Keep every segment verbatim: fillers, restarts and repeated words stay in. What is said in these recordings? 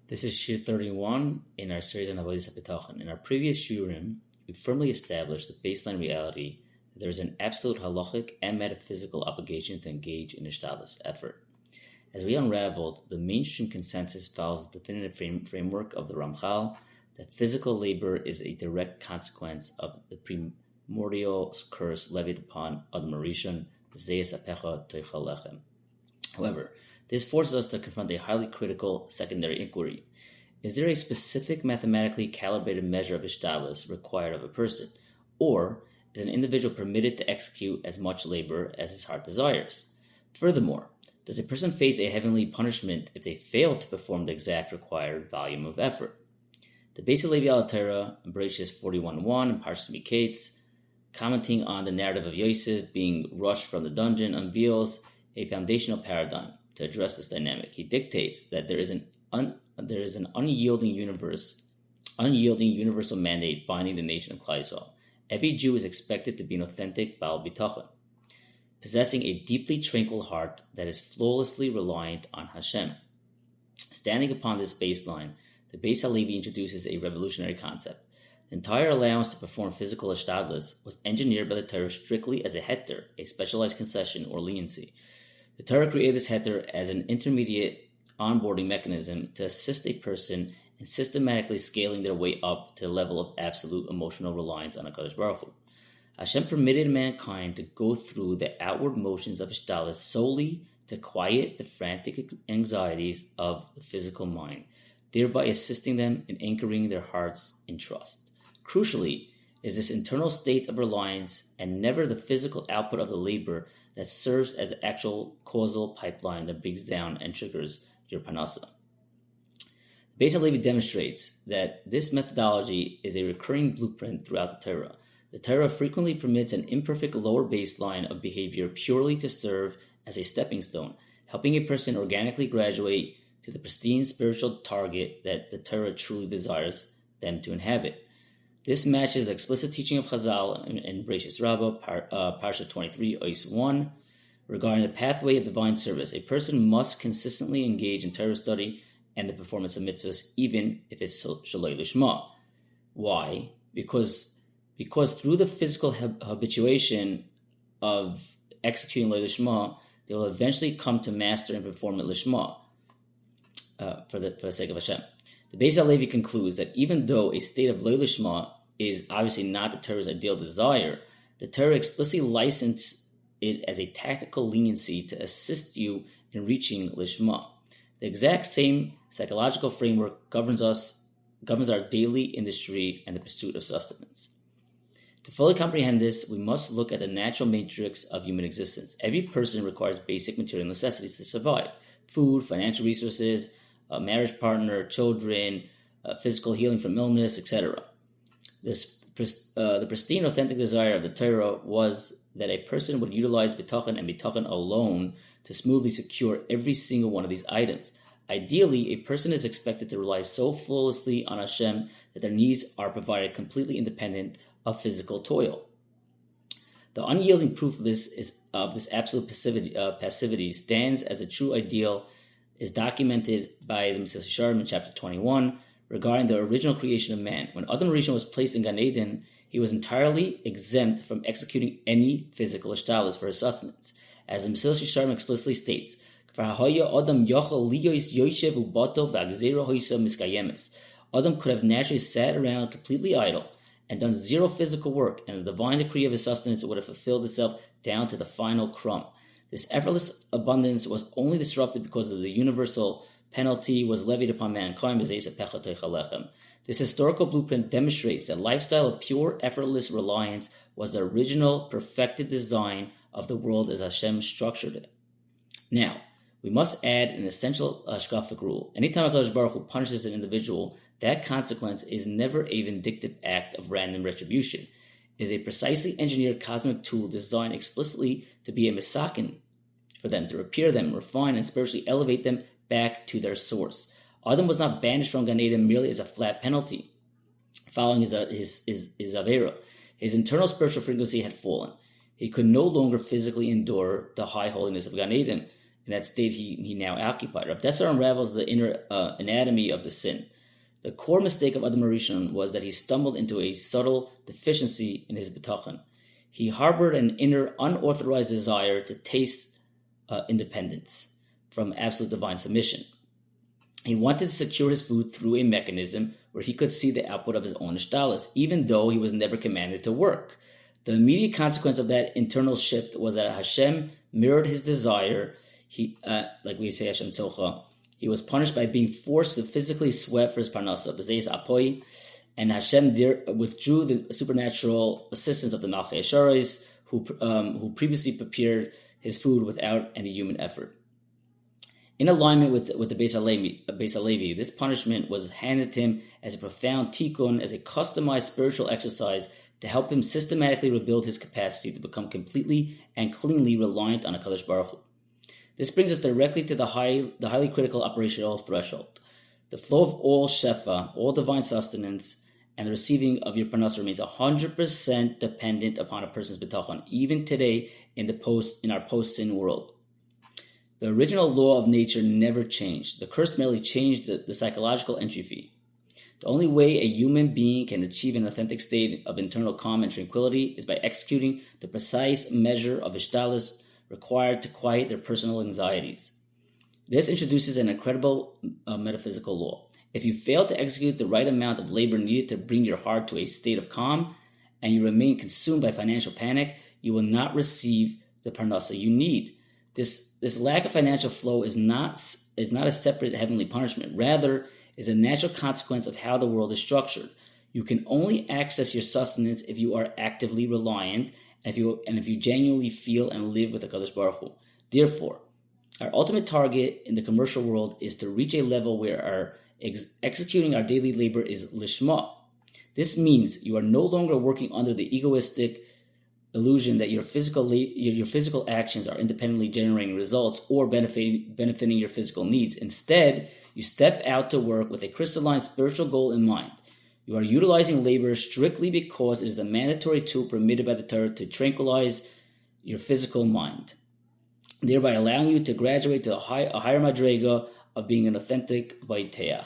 This is Shir thirty-one in our series on Avodas HaBitachon. In our previous Shiurim, we firmly established the baseline reality that there is an absolute halachic and metaphysical obligation to engage in Ishtadlus effort. As we unraveled, the mainstream consensus follows the definitive frame, framework of the Ramchal that physical labor is a direct consequence of the primordial curse levied upon Adam Rishon, Zeis Apecha Toichal Lechem. However, this forces us to confront a highly critical secondary inquiry. Is there a specific mathematically calibrated measure of Ishtadlus required of a person, or is an individual permitted to execute as much labor as his heart desires? Furthermore, does a person face a heavenly punishment if they fail to perform the exact required volume of effort? The Beis Halevi al Torah, Bereshis forty-one one and Parshas Miketz, commenting on the narrative of Yosef being rushed from the dungeon, unveils a foundational paradigm to address this dynamic. He dictates that there is an un, there is an unyielding universe, unyielding universal mandate binding the nation of Klal Yisrael. Every Jew is expected to be an authentic Baal Bitachon, possessing a deeply tranquil heart that is flawlessly reliant on Hashem. Standing upon this baseline, the Beis Halevi introduces a revolutionary concept. The entire allowance to perform physical Ishtadlus was engineered by the Torah strictly as a heter, a specialized concession or leniency. The Torah created this heter as an intermediate onboarding mechanism to assist a person in systematically scaling their way up to the level of absolute emotional reliance on HaKadosh Baruch Hu. Hashem permitted mankind to go through the outward motions of Ishtadlus solely to quiet the frantic anxieties of the physical mind, thereby assisting them in anchoring their hearts in trust. Crucially, is this internal state of reliance and never the physical output of the labor that serves as the actual causal pipeline that breaks down and triggers your parnasa. Beis Halevi demonstrates that this methodology is a recurring blueprint throughout the Torah. The Torah frequently permits an imperfect lower baseline of behavior purely to serve as a stepping stone, helping a person organically graduate to the pristine spiritual target that the Torah truly desires them to inhabit. This matches the explicit teaching of Chazal in, in Bereshis Rabbah, par, uh, Parsha twenty-three, Ois one, regarding the pathway of divine service. A person must consistently engage in Torah study and the performance of mitzvahs, even if it's shaloi lishma. Why? Because, because through the physical habituation of executing lo lishma, they will eventually come to master and perform it lishma, uh, for, the, for the sake of Hashem. The Beis Halevi concludes that even though a state of lo lishma is obviously not the Torah's ideal desire, the Torah explicitly licensed it as a tactical leniency to assist you in reaching lishma. The exact same psychological framework governs us, governs our daily industry and the pursuit of sustenance. To fully comprehend this, we must look at the natural matrix of human existence. Every person requires basic material necessities to survive: food, financial resources, a marriage partner, children, uh, physical healing from illness, et cetera. This, uh, the pristine, authentic desire of the Torah was that a person would utilize bitachon and bitachon alone to smoothly secure every single one of these items. Ideally, a person is expected to rely so flawlessly on Hashem that their needs are provided completely independent of physical toil. The unyielding proof of this is of this absolute passivity, uh, passivity stands as a true ideal is documented by the Mesilas Yesharim in chapter twenty-one regarding the original creation of man. When Adam Rishon was placed in Gan Eden, he was entirely exempt from executing any physical Ishtadlus for his sustenance. As the Mesilas Yesharim explicitly states, Adam could have naturally sat around completely idle and done zero physical work, and the divine decree of his sustenance would have fulfilled itself down to the final crumb. This effortless abundance was only disrupted because of the universal penalty was levied upon mankind. This historical blueprint demonstrates that lifestyle of pure, effortless reliance was the original, perfected design of the world as Hashem structured it. Now, we must add an essential hashkafic rule. Anytime HaKadosh Baruch Hu punishes an individual, that consequence is never a vindictive act of random retribution. It is a precisely engineered cosmic tool designed explicitly to be a misakin for them, to repair them, refine, and spiritually elevate them back to their source. Adam was not banished from Gan Eden merely as a flat penalty following his, his, his, his Avera. His internal spiritual frequency had fallen. He could no longer physically endure the high holiness of Gan Eden. in that state he, he now occupied. Rav Tesar unravels the inner uh, anatomy of the sin. The core mistake of Adam HaRishon was that he stumbled into a subtle deficiency in his bitachon. He harbored an inner unauthorized desire to taste uh, independence from absolute divine submission. He wanted to secure his food through a mechanism where he could see the output of his own ishtalos, even though he was never commanded to work. The immediate consequence of that internal shift was that Hashem mirrored his desire. He, uh, like we say, Hashem Tzocha, he was punished by being forced to physically sweat for his parnasa, b'zeis apoi, and Hashem there withdrew the supernatural assistance of the Malchei Esharos, who um, who previously prepared his food without any human effort. In alignment with with the Beis Halevi, Beis Halevi, this punishment was handed to him as a profound tikkun, as a customized spiritual exercise to help him systematically rebuild his capacity to become completely and cleanly reliant on HaKadosh Baruch Hu. This brings us directly to the high, the highly critical operational threshold. The flow of all shefa, all divine sustenance, and the receiving of your parnas remains one hundred percent dependent upon a person's bitachon, even today in the post in our post-sin world. The original law of nature never changed. The curse merely changed the, the psychological entry fee. The only way a human being can achieve an authentic state of internal calm and tranquility is by executing the precise measure of ishtalos required to quiet their personal anxieties. This introduces an incredible uh, metaphysical law. If you fail to execute the right amount of labor needed to bring your heart to a state of calm, and you remain consumed by financial panic, you will not receive the parnasa you need. This this lack of financial flow is not is not a separate heavenly punishment. Rather, is a natural consequence of how the world is structured. You can only access your sustenance if you are actively reliant, and if you and if you genuinely feel and live with HaKadosh Baruch Hu. Therefore, our ultimate target in the commercial world is to reach a level where our ex- executing our daily labor is lishma. This means you are no longer working under the egoistic illusion that your physical la- your, your physical actions are independently generating results or benefiting benefiting your physical needs. Instead, you step out to work with a crystalline spiritual goal in mind. You are utilizing labor strictly because it is the mandatory tool permitted by the Torah to tranquilize your physical mind, thereby allowing you to graduate to a, high, a higher madrega of being an authentic vaiteach.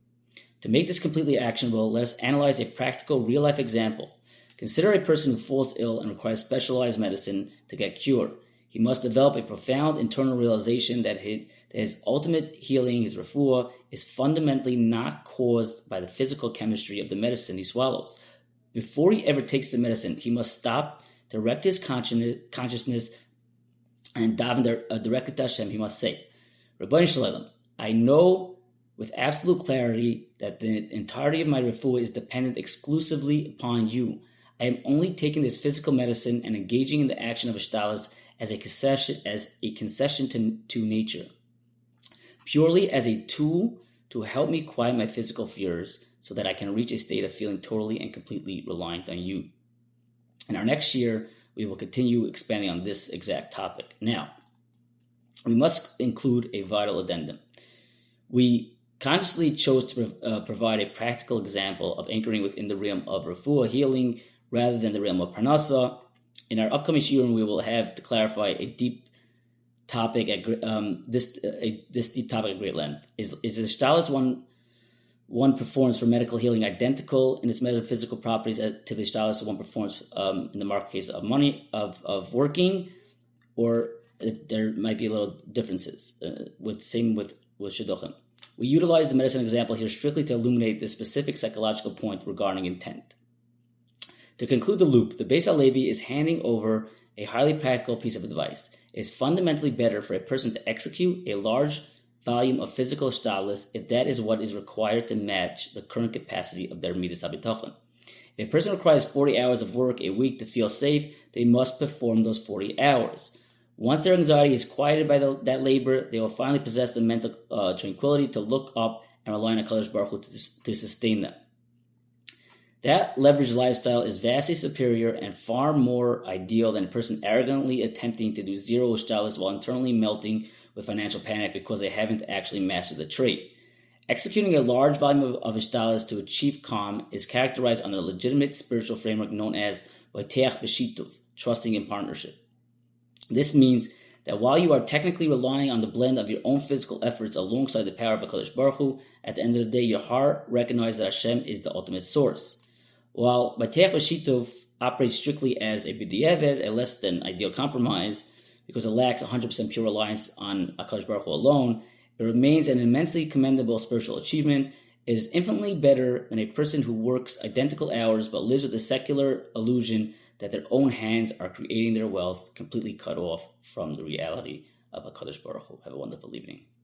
To make this completely actionable, let us analyze a practical real-life example. Consider a person who falls ill and requires specialized medicine to get cured. He must develop a profound internal realization that his, that his ultimate healing, his refuah, is fundamentally not caused by the physical chemistry of the medicine he swallows. Before he ever takes the medicine, he must stop, direct his consciousness, and daven uh, directly to Hashem. He must say, Rabbeinu Shalom, I know with absolute clarity that the entirety of my refuah is dependent exclusively upon you. I am only taking this physical medicine and engaging in the action of ishtalos as a concession, as a concession to, to nature, purely as a tool to help me quiet my physical fears so that I can reach a state of feeling totally and completely reliant on you. In our next year, we will continue expanding on this exact topic. Now, we must include a vital addendum. We consciously chose to uh, provide a practical example of anchoring within the realm of refuah, healing, rather than the realm of parnasa. In our upcoming shiurim, we will have to clarify a deep topic at um, this uh, a, this deep topic at great length. Is is the ishtalos one one performs for medical healing identical in its metaphysical properties to the ishtalos one performs um, in the market case of money of of working, or it, there might be a little differences. Uh, with same with with shidduchim. We utilize the medicine example here strictly to illuminate the specific psychological point regarding intent. To conclude the loop, the Beis Halevi is handing over a highly practical piece of advice. It is fundamentally better for a person to execute a large volume of physical ishtalos if that is what is required to match the current capacity of their midas habitachon. If a person requires forty hours of work a week to feel safe, they must perform those forty hours. Once their anxiety is quieted by the, that labor, they will finally possess the mental uh, tranquility to look up and rely on HaKadosh Baruch Hu to, to sustain them. That leveraged lifestyle is vastly superior and far more ideal than a person arrogantly attempting to do zero ishtalos while internally melting with financial panic because they haven't actually mastered the trait. Executing a large volume of, of ishtalos to achieve calm is characterized under a legitimate spiritual framework known as vaiteach b'shituv, trusting in partnership. This means that while you are technically relying on the blend of your own physical efforts alongside the power of HaKadosh Baruch Hu, at the end of the day, your heart recognizes that Hashem is the ultimate source. While Bateach B'Shituf operates strictly as a b'di'evet, a less than ideal compromise, because it lacks one hundred percent pure reliance on HaKadosh Baruch Hu alone, it remains an immensely commendable spiritual achievement. It is infinitely better than a person who works identical hours but lives with the secular illusion that their own hands are creating their wealth, completely cut off from the reality of HaKadosh Baruch Hu. Have a wonderful evening.